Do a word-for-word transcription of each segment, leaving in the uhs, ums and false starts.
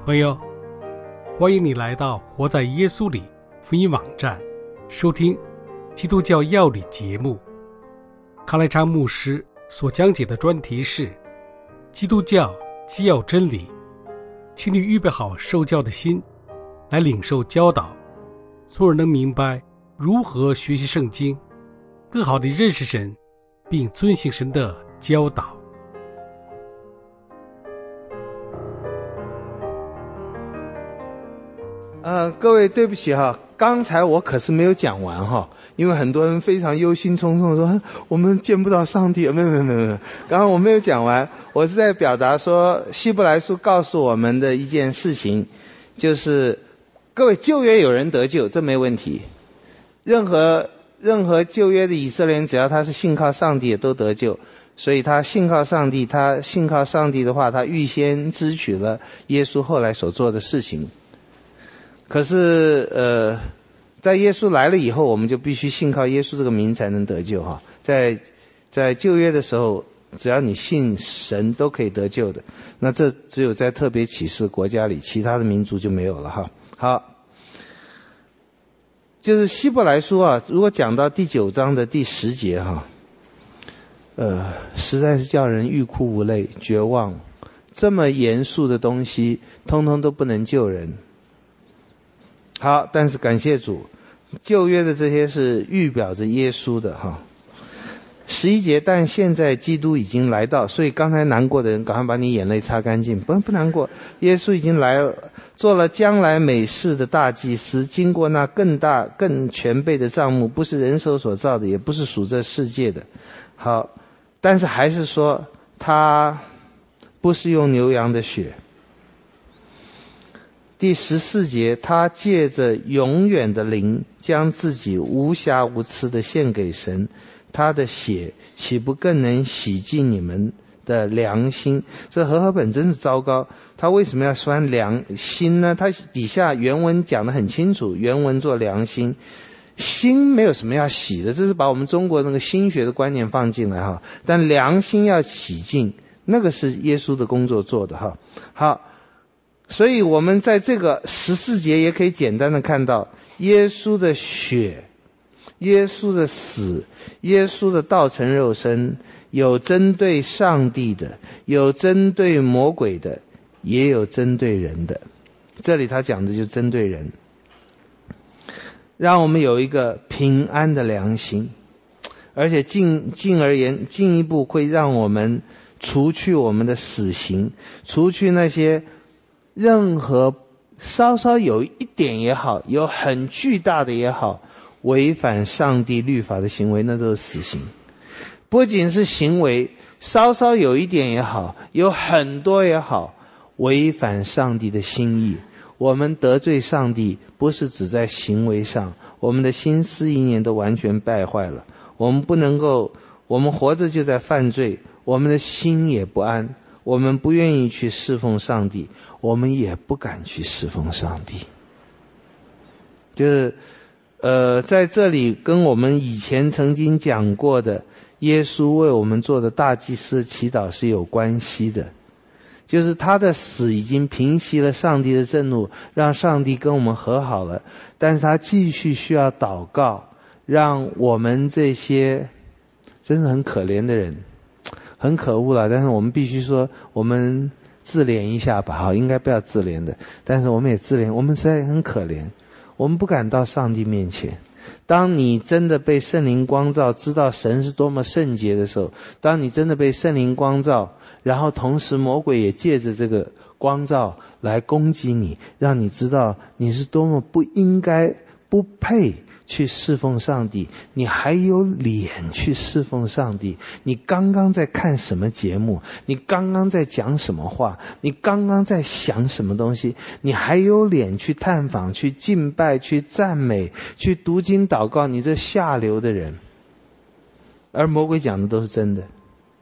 朋友，欢迎你来到活在耶稣里福音网站，收听基督教要理节目。康来昌牧师所讲解的专题是基督教基要真理，请你预备好受教的心，来领受教导，从而能明白如何学习圣经，更好地认识神，并遵行神的教导。 呃，各位对不起哈，刚才我可是没有讲完哈，因为很多人非常忧心忡忡说我们见不到上帝，没有没有没有没有，刚刚我没有讲完，我是在表达说希伯来书告诉我们的一件事情，就是各位旧约有人得救，这没问题，任何任何旧约的以色列人，只要他是信靠上帝都得救，所以他信靠上帝，他信靠上帝的话，他预先支取了耶稣后来所做的事情。可是呃，在耶稣来了以后，我们就必须信靠耶稣这个名才能得救哈。在在旧约的时候，只要你信神都可以得救的，那这只有在特别启示国家里，其他的民族就没有了哈。好，就是希伯来书啊，如果讲到第九章的第十节哈，呃，实在是叫人欲哭无泪、绝望。这么严肃的东西，通通都不能救人。好，但是感谢主，旧约的这些是预表着耶稣的哈。十一节，但现在基督已经来到，所以刚才难过的人，赶快把你眼泪擦干净，不不难过。耶稣已经来了，做了将来美事的大祭司，经过那更大更全备的帐幕，不是人手所造的，也不是属这世界的。好，但是还是说他不是用牛羊的血。第十四节，他借着永远的灵，将自己无瑕无疵的献给神，他的血岂不更能洗净你们的良心？这和合本真是糟糕，他为什么要翻良心呢？他底下原文讲得很清楚，原文做良心，心没有什么要洗的，这是把我们中国那个心学的观念放进来哈。但良心要洗净，那个是耶稣的工作做的哈。好，所以我们在这个十四节也可以简单的看到耶稣的血，耶稣的死，耶稣的道成肉身，有针对上帝的，有针对魔鬼的，也有针对人的。这里他讲的就针对人，让我们有一个平安的良心，而且进进而言进一步会让我们除去我们的死刑，除去那些任何稍稍有一点也好，有很巨大的也好，违反上帝律法的行为，那都是死刑。不仅是行为，稍稍有一点也好，有很多也好，违反上帝的心意。我们得罪上帝，不是只在行为上，我们的心思意念都完全败坏了。我们不能够，我们活着就在犯罪，我们的心也不安，我们不愿意去侍奉上帝，我们也不敢去侍奉上帝。就是呃，在这里跟我们以前曾经讲过的耶稣为我们做的大祭司的祈祷是有关系的，就是他的死已经平息了上帝的震怒，让上帝跟我们和好了，但是他继续需要祷告，让我们这些真的很可怜的人，很可恶了，但是我们必须说我们自怜一下吧，好，应该不要自怜的，但是我们也自怜，我们实在很可怜，我们不敢到上帝面前。当你真的被圣灵光照，知道神是多么圣洁的时候，当你真的被圣灵光照，然后同时魔鬼也借着这个光照来攻击你，让你知道你是多么不应该、不配去侍奉上帝，你还有脸去侍奉上帝？你刚刚在看什么节目？你刚刚在讲什么话？你刚刚在想什么东西？你还有脸去探访、去敬拜、去赞美、去读经祷告？你这下流的人！而魔鬼讲的都是真的。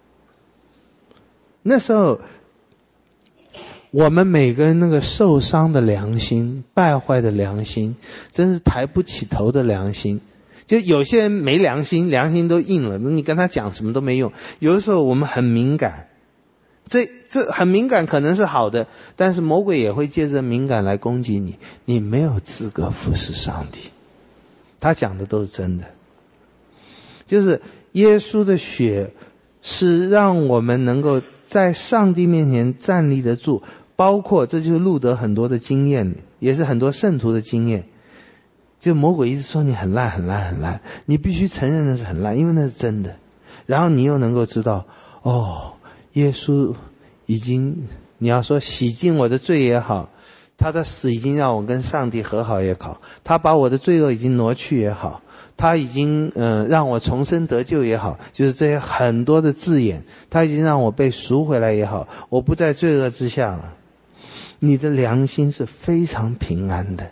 那时候我们每个人那个受伤的良心，败坏的良心，真是抬不起头的良心。就有些人没良心，良心都硬了，你跟他讲什么都没用。有的时候我们很敏感， 这这很敏感可能是好的，但是魔鬼也会借着敏感来攻击你，你没有资格服侍上帝。他讲的都是真的，就是耶稣的血是让我们能够在上帝面前站立得住，包括这就是路德很多的经验，也是很多圣徒的经验。就魔鬼一直说你很烂很烂很烂，你必须承认那是很烂，因为那是真的。然后你又能够知道，哦，耶稣已经，你要说洗净我的罪也好，他的死已经让我跟上帝和好也好，他把我的罪恶已经挪去也好，他已经呃让我重生得救也好，就是这些很多的字眼，他已经让我被赎回来也好，我不在罪恶之下了。你的良心是非常平安的，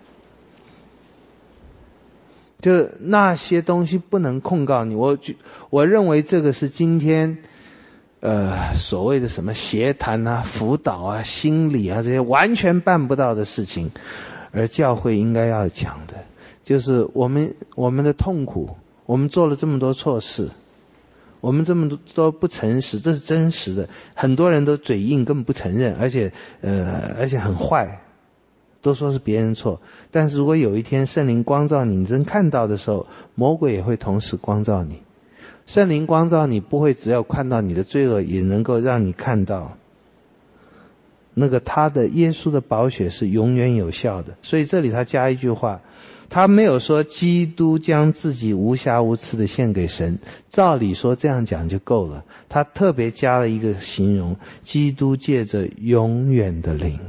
就那些东西不能控告你。我我认为这个是今天呃所谓的什么协谈啊、辅导啊、心理啊这些完全办不到的事情，而教会应该要讲的就是我们我们的痛苦，我们做了这么多错事，我们这么多都不诚实，这是真实的。很多人都嘴硬，根本不承认，而且呃而且很坏，都说是别人错。但是如果有一天圣灵光照你，你真看到的时候，魔鬼也会同时光照你。圣灵光照你，不会只有看到你的罪恶，也能够让你看到那个他的耶稣的宝血是永远有效的。所以这里他加一句话，他没有说基督将自己无瑕无疵的献给神，照理说这样讲就够了，他特别加了一个形容，基督借着永远的灵。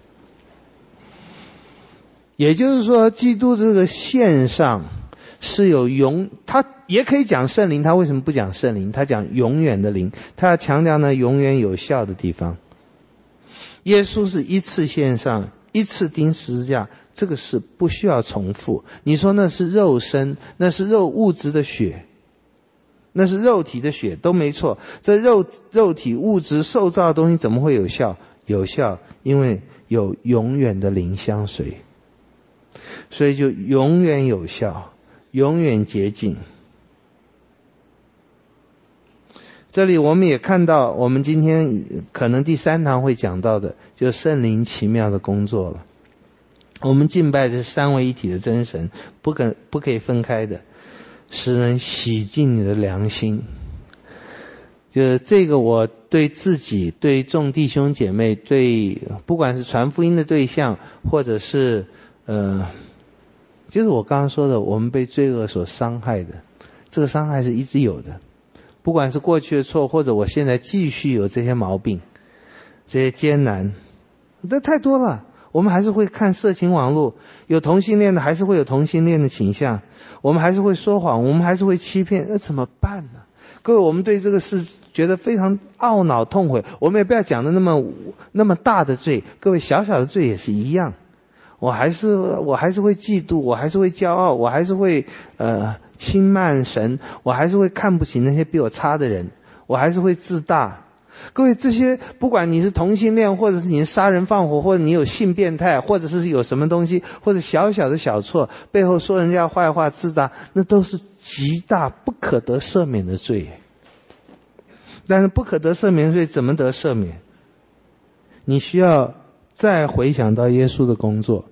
也就是说基督这个献上是有永，他也可以讲圣灵，他为什么不讲圣灵？他讲永远的灵，他要强调呢永远有效的地方。耶稣是一次献上，一次钉十字架，这个是不需要重复。你说那是肉身，那是肉物质的血，那是肉体的血，都没错。这肉肉体物质受造的东西怎么会有效？有效，因为有永远的灵相随，所以就永远有效，永远洁净。这里我们也看到，我们今天可能第三堂会讲到的，就圣灵奇妙的工作了。我们敬拜是三位一体的真神，不可不可以分开的，使人洗净你的良心。就这个，我对自己、对众弟兄姐妹、对不管是传福音的对象，或者是呃，就是我刚刚说的，我们被罪恶所伤害的，这个伤害是一直有的。不管是过去的错，或者我现在继续有这些毛病，这些艰难，这太多了。我们还是会看色情网络，有同性恋的还是会有同性恋的倾向，我们还是会说谎，我们还是会欺骗，那怎么办呢？各位，我们对这个事觉得非常懊恼痛悔，我们也不要讲的那么那么大的罪，各位小小的罪也是一样。我还是我还是会嫉妒，我还是会骄傲，我还是会呃轻慢神，我还是会看不起那些比我差的人，我还是会自大。各位，这些不管你是同性恋，或者是你是杀人放火，或者你有性变态，或者是有什么东西，或者小小的小错，背后说人家坏话自大，那都是极大不可得赦免的罪。但是不可得赦免的罪怎么得赦免？你需要再回想到耶稣的工作。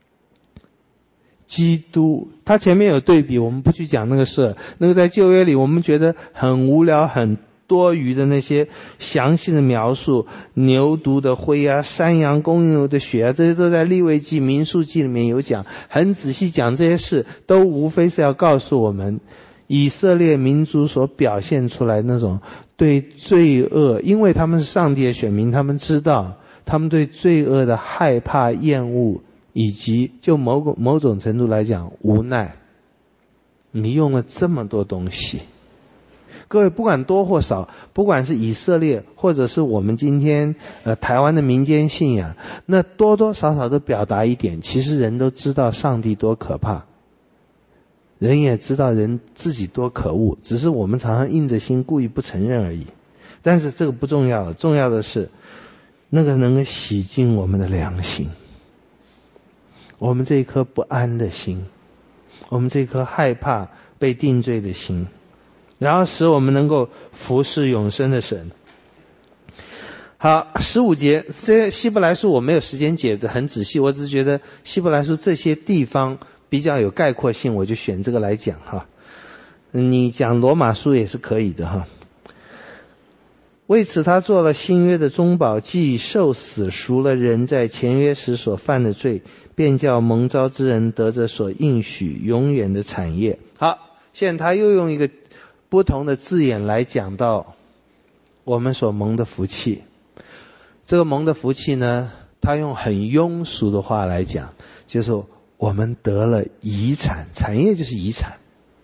基督他前面有对比，我们不去讲那个事，那个在旧约里我们觉得很无聊很多余的那些详细的描述，牛犊的灰啊，山羊公牛的血啊，这些都在利未记民数记里面有讲，很仔细讲这些事，都无非是要告诉我们以色列民族所表现出来那种对罪恶，因为他们是上帝的选民，他们知道他们对罪恶的害怕厌恶，以及就某种某种程度来讲无奈。你用了这么多东西，各位不管多或少，不管是以色列或者是我们今天呃台湾的民间信仰，那多多少少都表达一点，其实人都知道上帝多可怕，人也知道人自己多可恶，只是我们常常硬着心故意不承认而已。但是这个不重要了，重要的是那个能够洗净我们的良心，我们这一颗不安的心，我们这一颗害怕被定罪的心，然后使我们能够服侍永生的神。 好，十五节，这希伯来书我没有时间解得很仔细，我只是觉得希伯来书这些地方比较有概括性，我就选这个来讲哈。你讲罗马书也是可以的哈。为此他做了新约的中保，既受死赎了人在前约时所犯的罪，便叫蒙召之人得着所应许永远的产业。好，现在他又用一个不同的字眼来讲到我们所蒙的福气。这个蒙的福气呢，他用很庸俗的话来讲，就是我们得了遗产，产业就是遗产，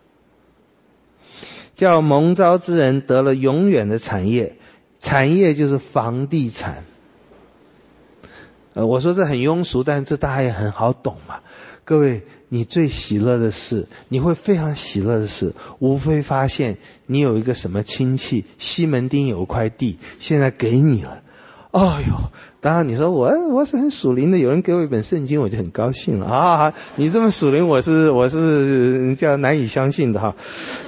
叫蒙召之人得了永远的产业，产业就是房地产。呃，我说这很庸俗，但是这大家也很好懂嘛。各位，你最喜乐的事，你会非常喜乐的事，无非发现你有一个什么亲戚，西门町有块地，现在给你了。哦哟，当然你说我我是很属灵的，有人给我一本圣经，我就很高兴了啊！你这么属灵，我是我是叫难以相信的哈。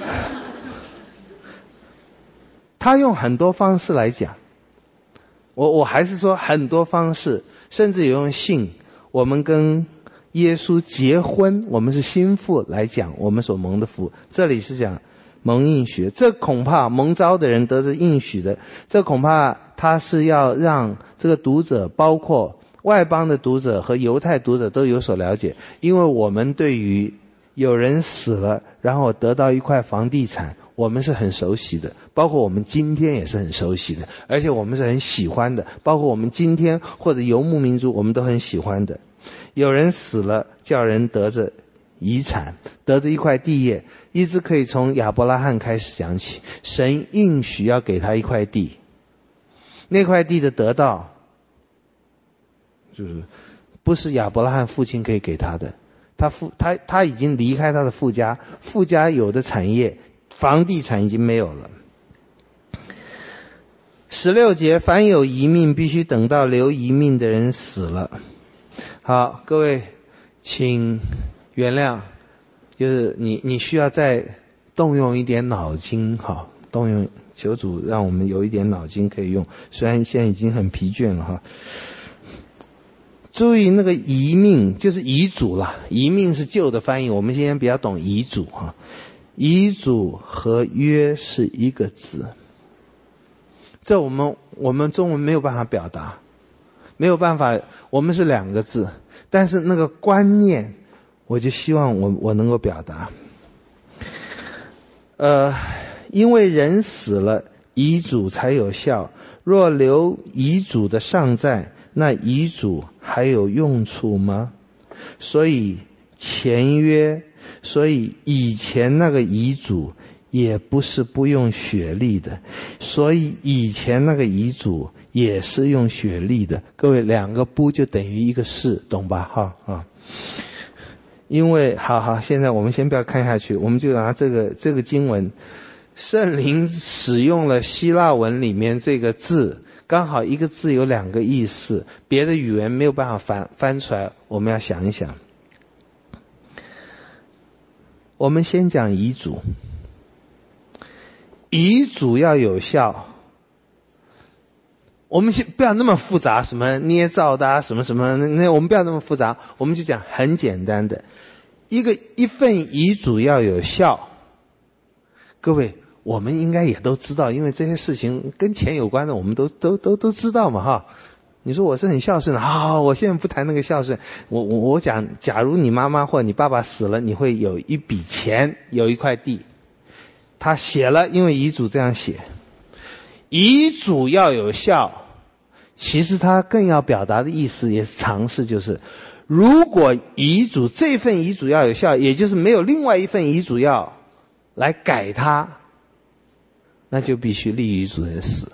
他用很多方式来讲，我我还是说很多方式，甚至有用信，我们跟耶稣结婚，我们是新妇来讲我们所蒙的福。这里是讲蒙应许，这恐怕蒙召的人得着应许的，这恐怕他是要让这个读者，包括外邦的读者和犹太读者都有所了解。因为我们对于有人死了然后得到一块房地产，我们是很熟悉的，包括我们今天也是很熟悉的，而且我们是很喜欢的，包括我们今天或者游牧民族我们都很喜欢的。有人死了，叫人得着遗产，得着一块地业，一直可以从亚伯拉罕开始讲起。神应许要给他一块地，那块地的得到就是不是亚伯拉罕父亲可以给他的，他父他他已经离开他的父家，父家有的产业房地产已经没有了。十六节，凡有遗命必须等到留遗命的人死了。好，各位请原谅，就是你你需要再动用一点脑筋哈，动用求主让我们有一点脑筋可以用，虽然现在已经很疲倦了哈。注意那个遗命就是遗嘱啦，遗命是旧的翻译，我们今天比较懂遗嘱哈。遗嘱和约是一个字，这我们我们中文没有办法表达，没有办法，我们是两个字，但是那个观念我就希望我我能够表达。呃，因为人死了，遗嘱才有效，若留遗嘱的尚在，那遗嘱还有用处吗？所以前约，所以以前那个遗嘱也不是不用血力的，所以以前那个遗嘱也是用血力的。各位，两个不就等于一个是，懂吧？哈啊，因为好好，现在我们先不要看下去，我们就拿这个这个经文，圣灵使用了希腊文里面这个字，刚好一个字有两个意思，别的语言没有办法翻翻出来，我们要想一想。我们先讲遗嘱，遗嘱要有效，我们先不要那么复杂，什么捏造的啊，什么什么，那我们不要那么复杂，我们就讲很简单的，一个一份遗嘱要有效。各位，我们应该也都知道，因为这些事情跟钱有关的，我们都都都都知道嘛，哈。你说我是很孝顺的，好，我现在不谈那个孝顺，我我我讲，假如你妈妈或你爸爸死了，你会有一笔钱，有一块地，他写了，因为遗嘱这样写，遗嘱要有效，其实他更要表达的意思也是尝试，就是如果遗嘱这份遗嘱要有效，也就是没有另外一份遗嘱要来改它，那就必须立遗嘱人死。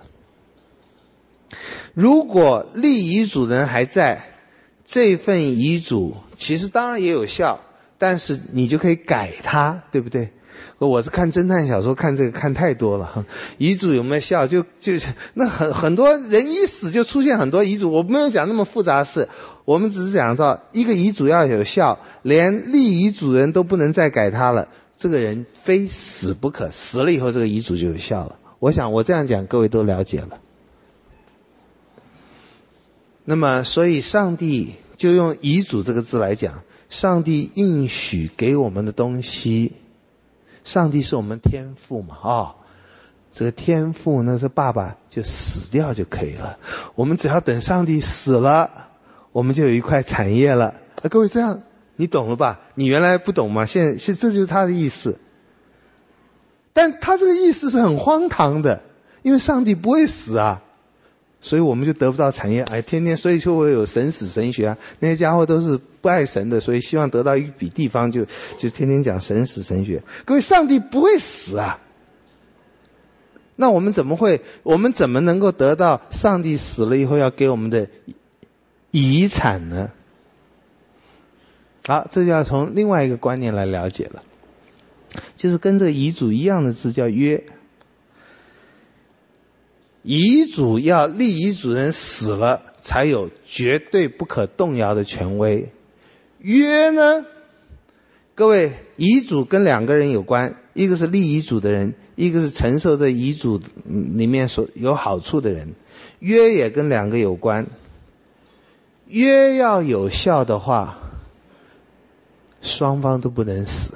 如果立遗嘱人还在，这份遗嘱其实当然也有效，但是你就可以改它，对不对？我是看侦探小说看这个看太多了哈，遗嘱有没有效就就那很很多人一死就出现很多遗嘱，我没有讲那么复杂的事，我们只是讲到一个遗嘱要有效，连立遗嘱人都不能再改它了，这个人非死不可，死了以后这个遗嘱就有效了。我想我这样讲各位都了解了。 那么所以上帝就用遗嘱这个字来讲，上帝应许给我们的东西，上帝是我们天父嘛，哦，这个天父那是爸爸就死掉就可以了，我们只要等上帝死了，我们就有一块产业了。啊，各位这样你懂了吧？你原来不懂吗？现在现这就是他的意思。但他这个意思是很荒唐的，因为上帝不会死啊，所以我们就得不到产业。哎，天天所以就会有神死神学啊，那些家伙都是不爱神的，所以希望得到一笔地方就就天天讲神死神学。各位，上帝不会死啊，那我们怎么会我们怎么能够得到上帝死了以后要给我们的遗产呢？好，这就要从另外一个观念来了解了，就是跟这个遗嘱一样的字叫约。遗嘱要立遗嘱人死了才有绝对不可动摇的权威。约呢，各位，遗嘱跟两个人有关，一个是立遗嘱的人，一个是承受这遗嘱里面所有好处的人。约也跟两个有关，约要有效的话，双方都不能死。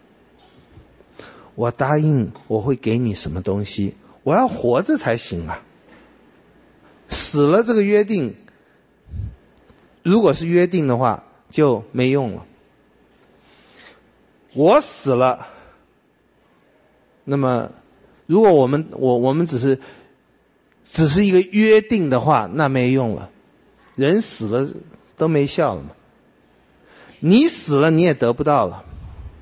我答应我会给你什么东西，我要活着才行啊。死了这个约定，如果是约定的话就没用了。我死了，那么如果我们我我们只是只是一个约定的话，那没用了。人死了都没效了嘛。你死了你也得不到了。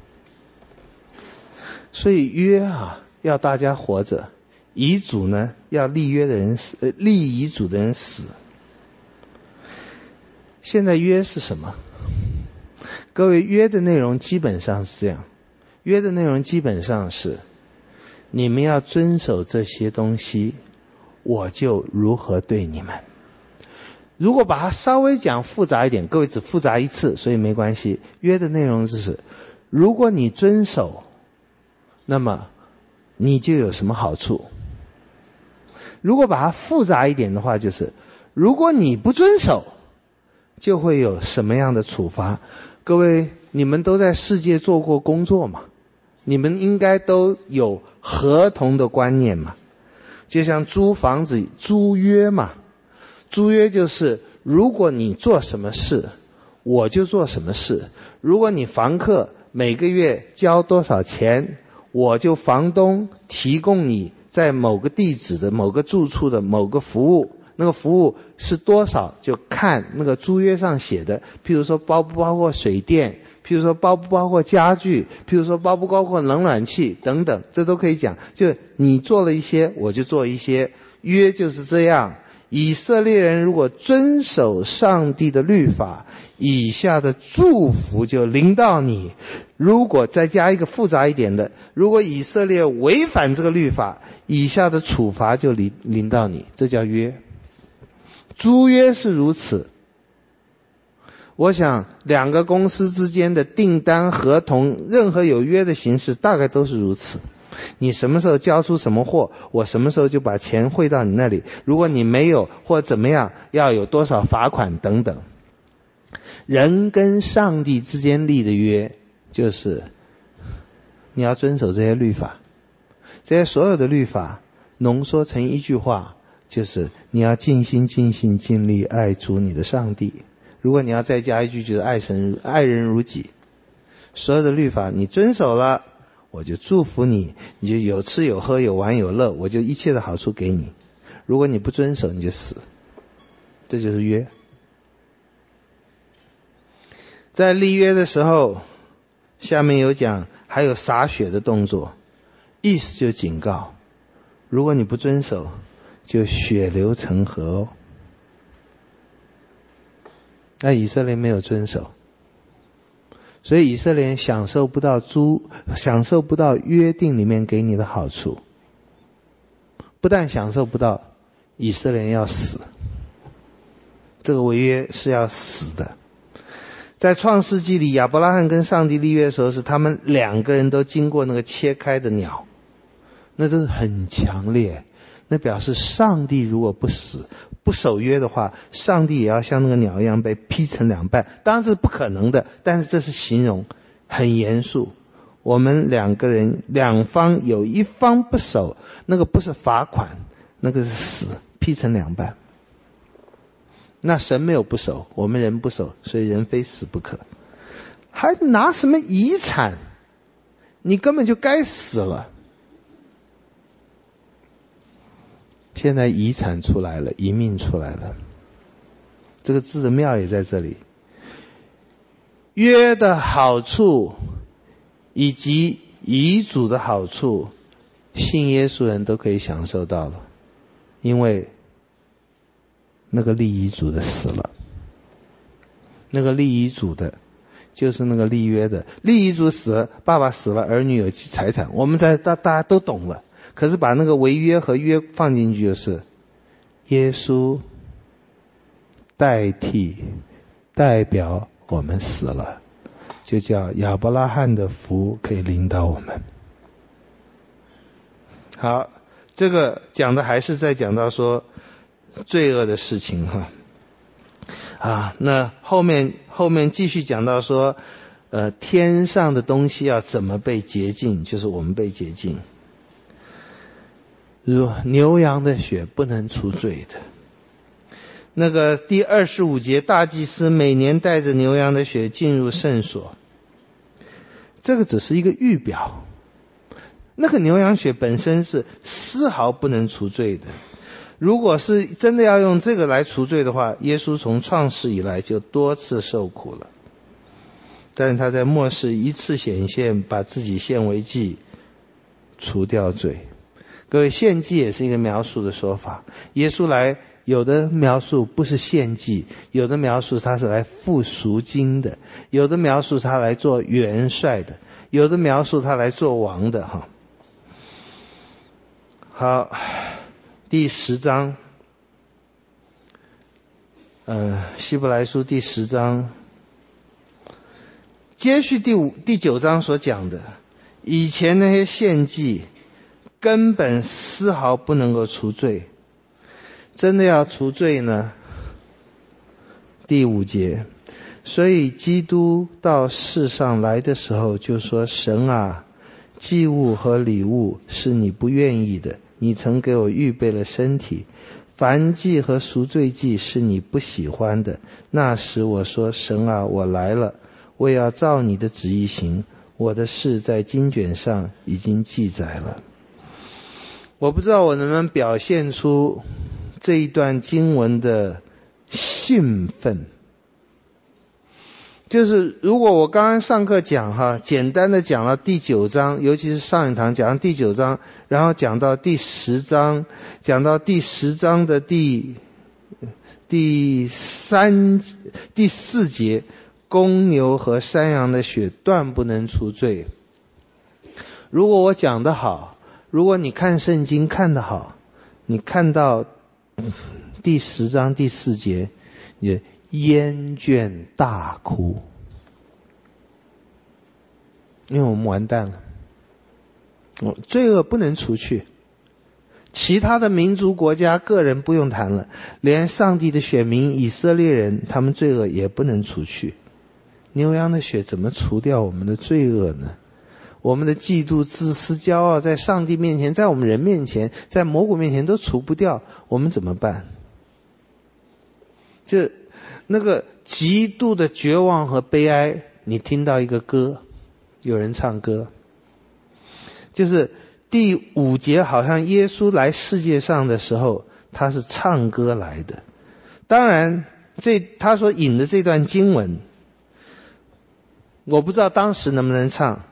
所以约啊，要大家活着；遗嘱呢，要立约的人死，呃，立遗嘱的人死。现在约是什么？各位，约的内容基本上是这样，约的内容基本上是，你们要遵守这些东西，我就如何对你们。如果把它稍微讲复杂一点，各位只复杂一次，所以没关系。约的内容就是，如果你遵守，那么你就有什么好处。如果把它复杂一点的话，就是如果你不遵守，就会有什么样的处罚。各位，你们都在世界做过工作嘛，你们应该都有合同的观念嘛，就像租房子租约嘛，租约就是如果你做什么事我就做什么事，如果你房客每个月交多少钱，我就房东提供你在某个地址的某个住处的某个服务，那个服务是多少就看那个租约上写的，譬如说包不包括水电，譬如说包不包括家具，譬如说包不包括冷暖气等等，这都可以讲，就你做了一些我就做一些，约就是这样。以色列人如果遵守上帝的律法，以下的祝福就临到你。如果再加一个复杂一点的，如果以色列违反这个律法，以下的处罚就临临到你，这叫约。租约是如此。我想两个公司之间的订单合同，任何有约的形式大概都是如此。你什么时候交出什么货，我什么时候就把钱汇到你那里，如果你没有或怎么样，要有多少罚款等等。人跟上帝之间立的约，就是你要遵守这些律法。这些所有的律法浓缩成一句话，就是你要尽心尽性尽力爱主你的上帝。如果你要再加一句，就是爱神爱人如己。所有的律法你遵守了，我就祝福你，你就有吃有喝有玩有乐，我就一切的好处给你。如果你不遵守，你就死。这就是约。在立约的时候，下面有讲还有洒血的动作，意思就警告，如果你不遵守，就血流成河哦。那以色列没有遵守，所以以色列人享受不到租，享受不到约定里面给你的好处。不但享受不到，以色列人要死。这个违约是要死的。在创世纪里，亚伯拉罕跟上帝立约的时候，是他们两个人都经过那个切开的鸟，那都是很强烈。 那表示上帝如果不死不守约的话，上帝也要像那个鸟一样被劈成两半。当然这是不可能的，但是这是形容很严肃。我们两个人两方有一方不守，那个不是罚款，那个是死，劈成两半。那神没有不守，我们人不守，所以人非死不可。还拿什么遗产？你根本就该死了。现在遗产出来了，遗命出来了，这个字的妙也在这里。约的好处以及遗嘱的好处，信耶稣人都可以享受到了，因为那个立遗嘱的死了。那个立遗嘱的就是那个立约的，立遗嘱死了，爸爸死了，儿女有财产，我们在大大家都懂了。可是把那个违约和约放进去，就是耶稣代替代表我们死了，就叫亚伯拉罕的福可以领导我们。好，这个讲的还是在讲到说罪恶的事情哈。啊，那后面后面继续讲到说，呃，天上的东西要怎么被洁净，就是我们被洁净。如牛羊的血不能除罪的。那个第二十五节，大祭司每年带着牛羊的血进入圣所，这个只是一个预表。那个牛羊血本身是丝毫不能除罪的。如果是真的要用这个来除罪的话，耶稣从创世以来就多次受苦了，但是他在末世一次显现，把自己献为祭，除掉罪。各位，献祭也是一个描述的说法。耶稣来，有的描述不是献祭，有的描述他是来付赎金的，有的描述他来做元帅的，有的描述他来做王的哈。好，第十章，呃，希伯来书第十章，接续第五、第九章所讲的，以前那些献祭根本丝毫不能够除罪，真的要除罪呢？第五节，所以基督到世上来的时候就说：神啊，祭物和礼物是你不愿意的，你曾给我预备了身体；燔祭和赎罪祭是你不喜欢的。那时我说：神啊，我来了，我也要照你的旨意行，我的事在经卷上已经记载了。我不知道我能不能表现出这一段经文的兴奋。就是如果我刚刚上课讲哈，简单的讲了第九章，尤其是上一堂讲到第九章，然后讲到第十章，讲到第十章的第第三第四节，公牛和山羊的血断不能除罪。如果我讲得好，如果你看圣经看得好，你看到第十章第四节，你厌倦大哭，因为我们完蛋了，罪恶不能除去。其他的民族国家个人不用谈了，连上帝的选民以色列人，他们罪恶也不能除去。牛羊的血怎么除掉我们的罪恶呢？我们的嫉妒、自私、骄傲，在上帝面前，在我们人面前，在魔鬼面前都除不掉，我们怎么办？就那个极度的绝望和悲哀，你听到一个歌，有人唱歌，就是第五节，好像耶稣来世界上的时候，他是唱歌来的。当然，这他所引的这段经文，我不知道当时能不能唱。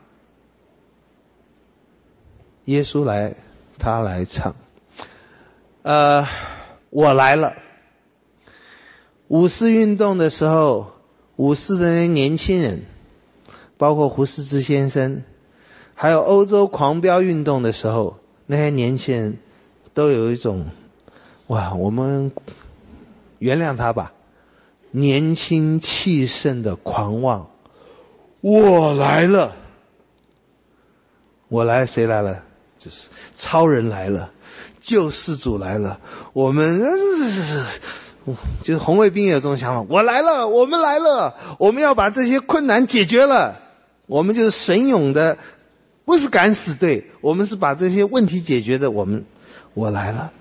耶稣来，他来唱。呃，我来了。五四运动的时候，五四的那些年轻人，包括胡适之先生，还有欧洲狂飙运动的时候，那些年轻人都有一种，哇，我们原谅他吧，年轻气盛的狂妄。我来了，我来，谁来了？就是超人来了， 救世主来了。我们就是红卫兵有这种想法，我来了，我们来了，我们要把这些困难解决了。我们就是神勇的，不是敢死队，我们是把这些问题解决的。我们我来了。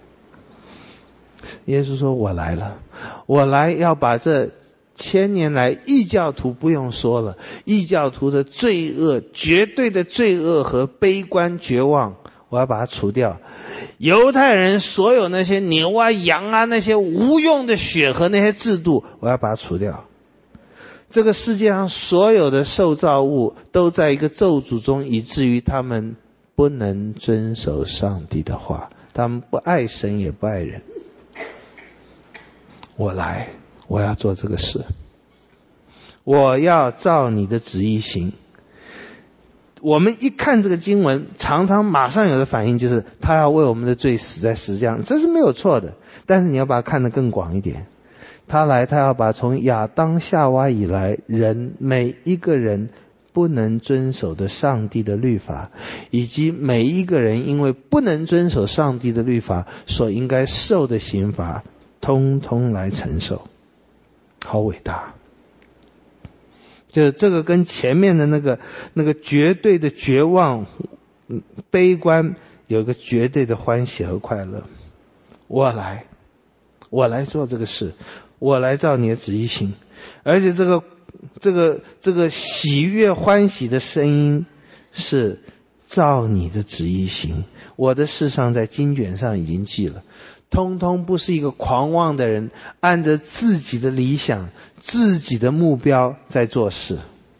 耶稣说我来了，我来要把这千年来异教徒不用说了，异教徒的罪恶，绝对的罪恶和悲观绝望，我要把它除掉。犹太人所有那些牛啊羊啊那些无用的血和那些制度，我要把它除掉。这个世界上所有的受造物都在一个咒诅中，以至于他们不能遵守上帝的话，他们不爱神也不爱人。我来，我要做这个事，我要照你的旨意行。我们一看这个经文，常常马上有的反应就是他要为我们的罪死在十字架上，这是没有错的。但是你要把它看得更广一点，他来，他要把从亚当夏娃以来人每一个人不能遵守的上帝的律法，以及每一个人因为不能遵守上帝的律法所应该受的刑罚，通通来承受。好伟大！就是这个跟前面的那个那个绝对的绝望、悲观有一个绝对的欢喜和快乐。我来，我来做这个事，我来照你的旨意行。而且这个这个这个喜悦欢喜的声音是照你的旨意行。我的事上在经卷上已经记了，通通不是一个狂妄的人按着自己的理想、自己的目标在做事。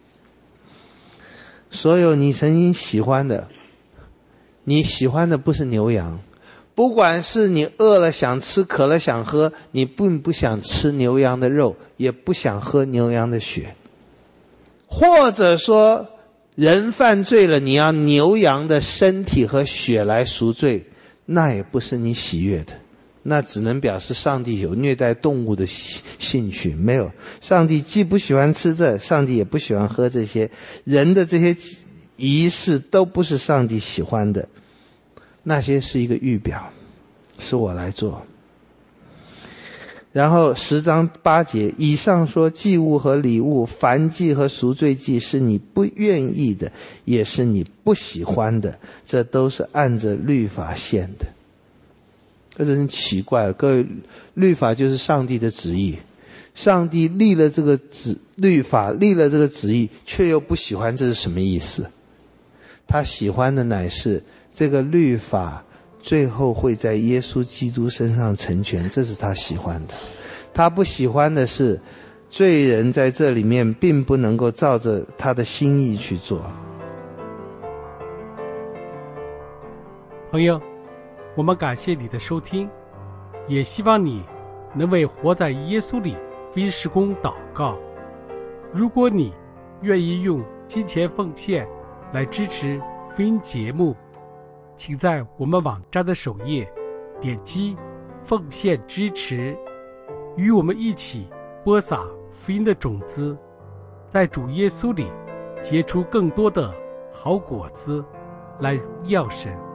所有你曾经喜欢的，你喜欢的不是牛羊，不管是你饿了想吃，渴了想喝，你并不想吃牛羊的肉，也不想喝牛羊的血。或者说人犯罪了，你要牛羊的身体和血来赎罪，那也不是你喜悦的，那只能表示上帝有虐待动物的兴趣。没有，上帝既不喜欢吃这，上帝也不喜欢喝这些，人的这些仪式都不是上帝喜欢的，那些是一个预表，是我来做。然后十章八节，以上说祭物和礼物、燔祭和赎罪祭是你不愿意的，也是你不喜欢的，这都是按着律法献的。这真奇怪了，各位，律法就是上帝的旨意，上帝立了这个旨律法，立了这个旨意，却又不喜欢，这是什么意思？他喜欢的乃是这个律法最后会在耶稣基督身上成全，这是他喜欢的。他不喜欢的是罪人在这里面并不能够照着他的心意去做。 朋友，我们感谢你的收听，也希望你能为活在耶稣里福音事工祷告。如果你愿意用金钱奉献来支持福音节目，请在我们网站的首页点击奉献支持，与我们一起播撒福音的种子，在主耶稣里结出更多的好果子，来荣耀神。